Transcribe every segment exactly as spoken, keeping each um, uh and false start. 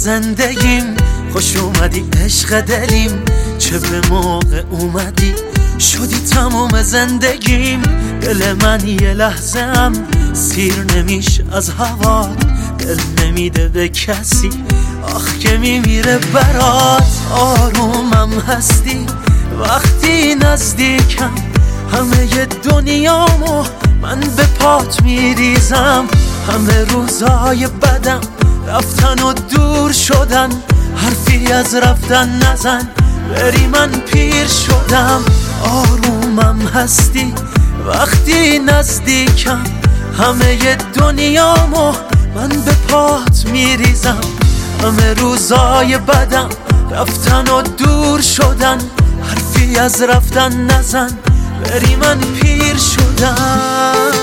زندگیم، خوش اومدی عشق دلیم، چه به موقع اومدی شدی تموم زندگیم. دل من یه لحظه هم سیر نمیشه از هوا، دل نمیده به کسی آخ که میمیره برات. آرومم هستی وقتی نزدیکم، همه دنیامو من به پات میریزم. همه روزای بدم رفتن و دور شدن، حرفی از رفتن نزن بری من پیر شدم. آرومم هستی وقتی نزدیکم، همه دنیامو من به پات میریزم. همه روزای بدم رفتن و دور شدن، حرفی از رفتن نزن بری من پیر شدم.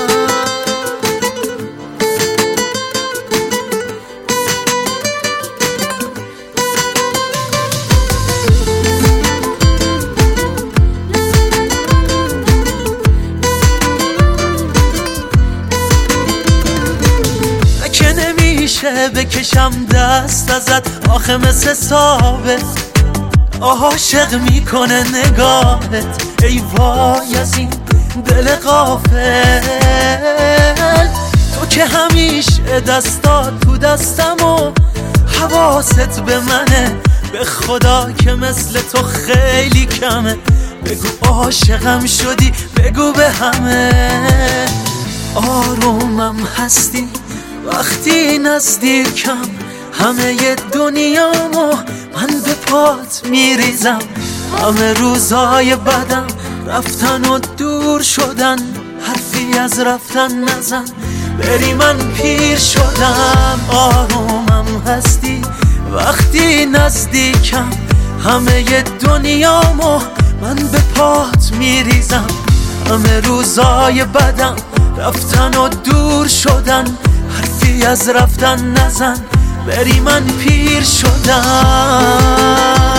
بکشم دست ازت آخه مثل ثابت، عاشق میکنه نگاهت. ای وای از این دل غافل، تو که همیشه دستات تو دستم و حواست به منه. به خدا که مثل تو خیلی کمه، بگو عاشقم شدی بگو به همه. آرومم هستی وقتی نزدیکم، همه دنیامو من به پات میریزم. همه روزای بدم رفتن و دور شدن، حرفی از رفتن نزن بری من پیر شدم. آرومم هستی وقتی نزدیکم، همه دنیامو من به پات میریزم. همه روزای بدم رفتن و دور شدن، حرفی از رفتن نزن بری من پیر شدم.